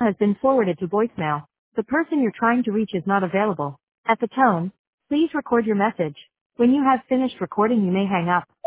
has been forwarded to voicemail. The person you're trying to reach is not available. At the tone, please record your message. When you have finished recording, you may hang up.